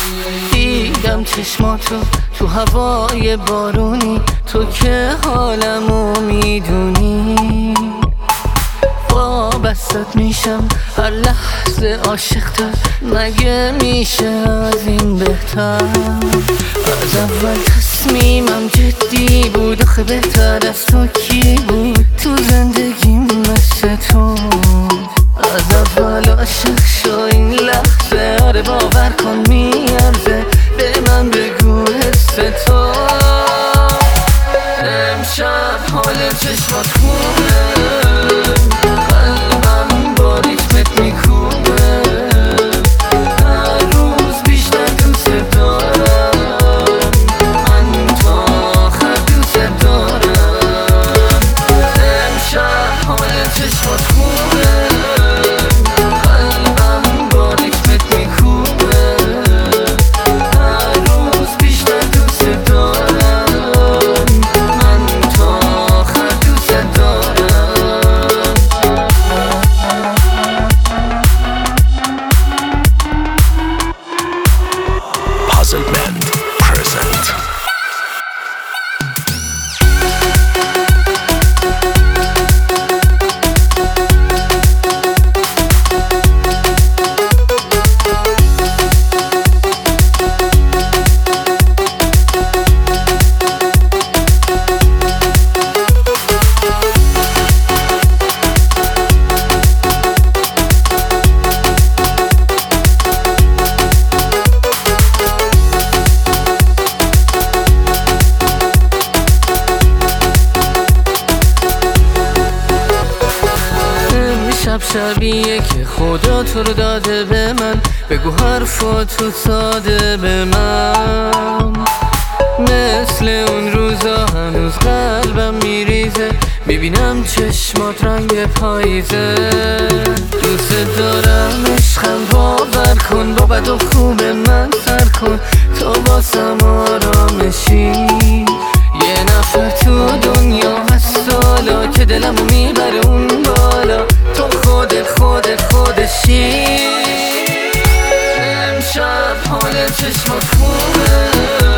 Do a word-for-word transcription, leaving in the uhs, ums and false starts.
دیدم چشماتو تو هوای بارونی، تو که حالمو میدونی. وابستت میشم هر لحظه عاشق‌تر، مگه میشه از این بهتر؟ از اول تصمیمم جدی بود، آخه بهتر از تو کی بود تو زندگیم مثل تو؟ از اول عاشق شو این لحظه، آره باور کن میارزه، به من بگو حس تو. امشب حال چشمات خوبه، قلبم با ریتمت میکوبه، هر روز بیشتر دوست دارم، من تا آخر دوست دارم. امشب حال چشمات خوبه، قلبم با ریتمت میکوبه، هر روز بیشتر دوست دارم، من تا آخر دوست دارم. Puzzlement present. شب شبیه که خدا تو رو داده به من، بگو حرفاتو ساده به من. مثل اون روزا هنوز قلبم میریزه، میبینم چشمات رنگ پاییزه. دوست دارم عشقم، باور کن، با بد و خوب من سر کن، تو واسم آرامشی. یه نفر تو دنیا هست حالا که دلمو میبره اون بالا، تو خودت خودت خودشی. امشب حال چشمات خوبه،